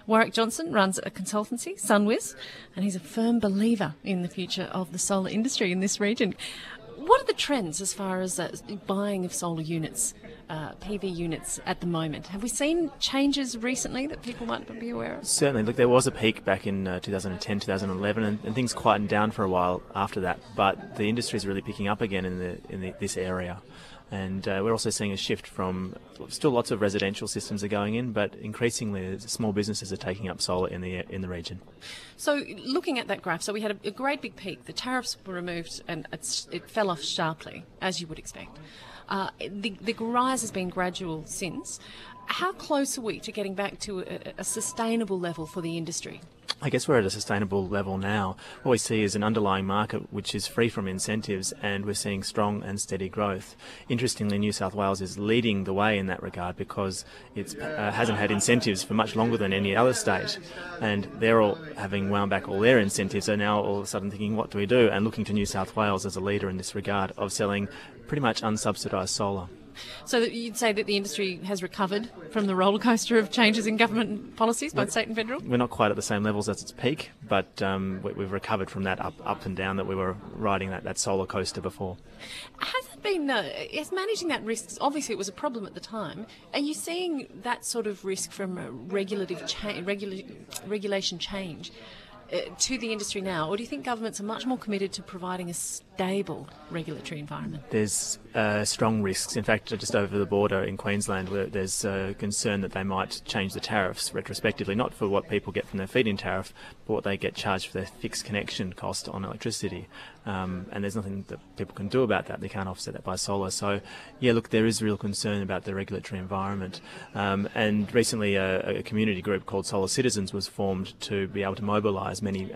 Warwick Johnson runs a consultancy, SunWiz, and he's a firm believer in the future of the solar industry in this region. What are the trends as far as buying of solar units, PV units at the moment? Have we seen changes recently that people might be aware of? Certainly. Look, there was a peak back in 2010, 2011, and things quietened down for a while after that. But the industry is really picking up again in this area. And we're also seeing a shift from, still lots of residential systems are going in, but increasingly small businesses are taking up solar in the region. So looking at that graph, so we had a great big peak. The tariffs were removed and it fell off sharply, as you would expect. The rise has been gradual since. How close are we to getting back to a sustainable level for the industry? I guess we're at a sustainable level now. What we see is an underlying market which is free from incentives, and we're seeing strong and steady growth. Interestingly, New South Wales is leading the way in that regard because it hasn't had incentives for much longer than any other state, and they're all having wound back all their incentives, so now all of a sudden thinking, what do we do? And looking to New South Wales as a leader in this regard of selling pretty much unsubsidised solar. So that you'd say that the industry has recovered from the roller coaster of changes in government policies, both state and federal? We're not quite at the same levels as its peak, but we've recovered from that up and down that we were riding that solar coaster before. Has it been, is managing that risk, obviously it was a problem at the time, are you seeing that sort of risk from a regulation change to the industry now, or do you think governments are much more committed to providing a stable regulatory environment? There's strong risks. In fact, just over the border in Queensland, where there's concern that they might change the tariffs retrospectively, not for what people get from their feed-in tariff, but what they get charged for their fixed connection cost on electricity. And there's nothing that people can do about that. They can't offset that by solar. So, yeah, look, there is real concern about the regulatory environment. And recently a community group called Solar Citizens was formed to be able to mobilise many,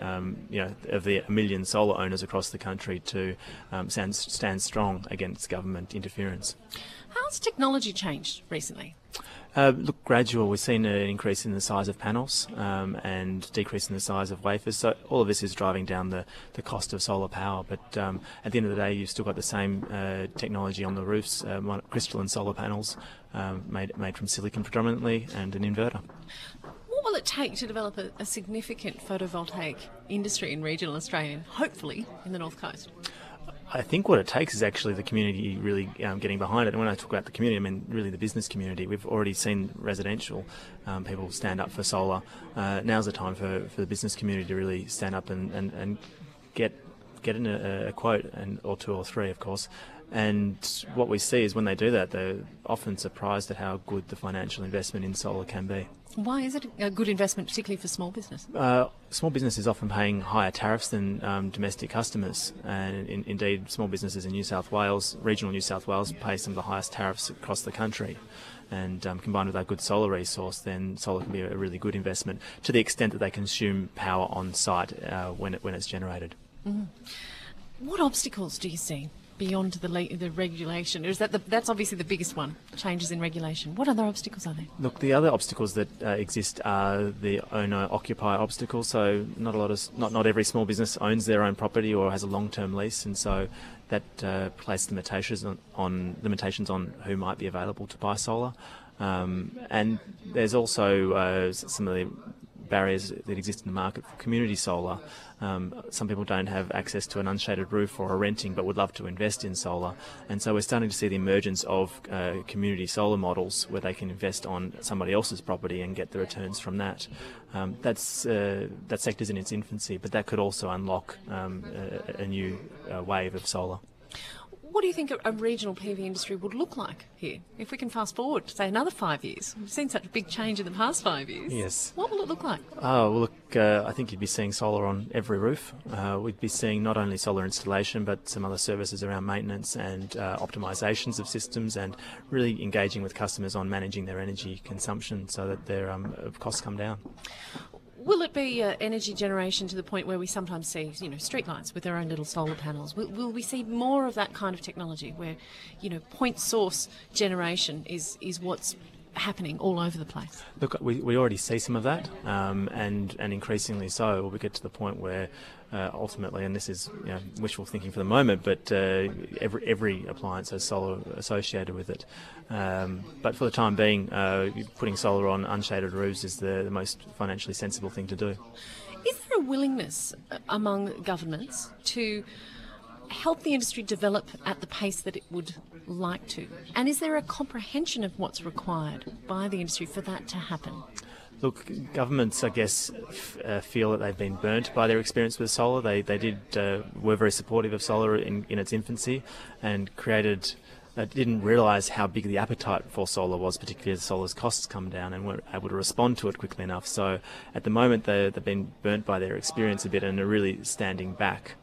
of the 1 million solar owners across the country to stand strong against government interference. How's technology changed recently? Look, gradual. We've seen an increase in the size of panels and decrease in the size of wafers. So all of this is driving down the cost of solar power. But at the end of the day, you've still got the same technology on the roofs, crystalline solar panels made from silicon predominantly, and an inverter. What will it take to develop a significant photovoltaic industry in regional Australia, hopefully in the North Coast? I think what it takes is actually the community really getting behind it. And when I talk about the community, I mean really the business community. We've already seen residential people stand up for solar. Now's the time for the business community to really stand up and get in a quote, or two or three, of course. And what we see is when they do that, they're often surprised at how good the financial investment in solar can be. Why is it a good investment, particularly for small business? Small business is often paying higher tariffs than domestic customers, and indeed small businesses in New South Wales, regional New South Wales, pay some of the highest tariffs across the country. And combined with our good solar resource, then solar can be a really good investment to the extent that they consume power on site when it's generated. Mm. What obstacles do you see beyond the regulation? Is that's obviously the biggest one, changes in regulation. What other obstacles are there? Look, the other obstacles that exist are the owner-occupier obstacles. So not every small business owns their own property or has a long-term lease, and so that places limitations on who might be available to buy solar. And there's also some of the barriers that exist in the market for community solar. Some people don't have access to an unshaded roof or are renting but would love to invest in solar, and so we're starting to see the emergence of community solar models where they can invest on somebody else's property and get the returns from that. That sector's in its infancy, but that could also unlock a new wave of solar. What do you think a regional PV industry would look like here? If we can fast forward to, say, another 5 years. We've seen such a big change in the past 5 years. Yes. What will it look like? Oh, well, look, I think you'd be seeing solar on every roof. We'd be seeing not only solar installation, but some other services around maintenance and optimisations of systems, and really engaging with customers on managing their energy consumption so that their costs come down. Will it be energy generation to the point where we sometimes see, streetlights with their own little solar panels? Will we see more of that kind of technology where, point source generation is what's happening all over the place? Look, we already see some of that, and increasingly so. We get to the point where ultimately, and this is wishful thinking for the moment, but every appliance has solar associated with it. But for the time being, putting solar on unshaded roofs is the most financially sensible thing to do. Is there a willingness among governments to help the industry develop at the pace that it would like to? And is there a comprehension of what's required by the industry for that to happen? Look, governments, I guess, feel that they've been burnt by their experience with solar. They were very supportive of solar in its infancy, and didn't realise how big the appetite for solar was, particularly as solar's costs come down, and weren't able to respond to it quickly enough. So at the moment they've been burnt by their experience a bit and are really standing back.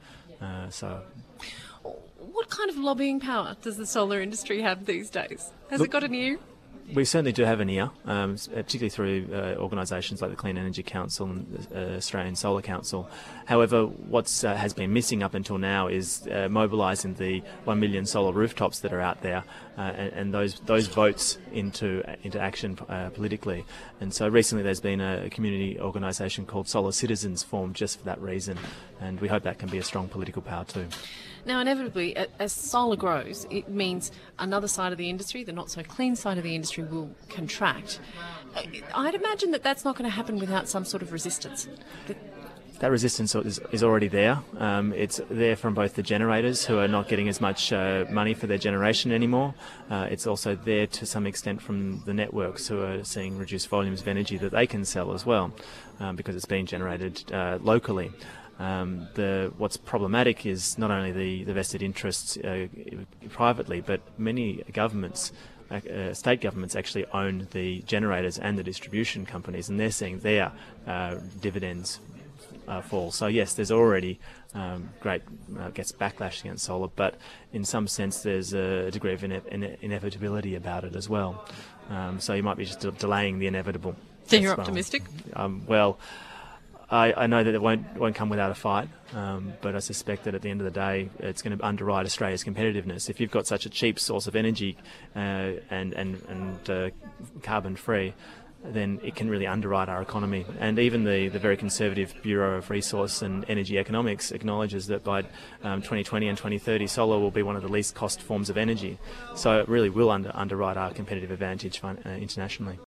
What kind of lobbying power does the solar industry have these days? Has it got an ear? We certainly do have an ear, particularly through organisations like the Clean Energy Council and the Australian Solar Council. However, what has been missing up until now is mobilising the 1 million solar rooftops that are out there, and those votes into action politically. And so recently there's been a community organisation called Solar Citizens formed just for that reason, and we hope that can be a strong political power too. Now, inevitably, as solar grows, it means another side of the industry, the not-so-clean side of the industry, will contract. I'd imagine that that's not going to happen without some sort of resistance. That resistance is already there. It's there from both the generators, who are not getting as much money for their generation anymore. It's also there to some extent from the networks, who are seeing reduced volumes of energy that they can sell as well, because it's being generated locally. What's problematic is not only the vested interests privately, but many governments, state governments, actually own the generators and the distribution companies, and they're seeing their dividends fall. So yes, there's already great backlash against solar, but in some sense there's a degree of inevitability about it as well. So you might be just delaying the inevitable. So you're optimistic? Well, I know that it won't come without a fight, but I suspect that at the end of the day, it's going to underwrite Australia's competitiveness. If you've got such a cheap source of energy and carbon-free, then it can really underwrite our economy. And even the very conservative Bureau of Resource and Energy Economics acknowledges that by 2020 and 2030, solar will be one of the least cost forms of energy. So it really will underwrite our competitive advantage internationally.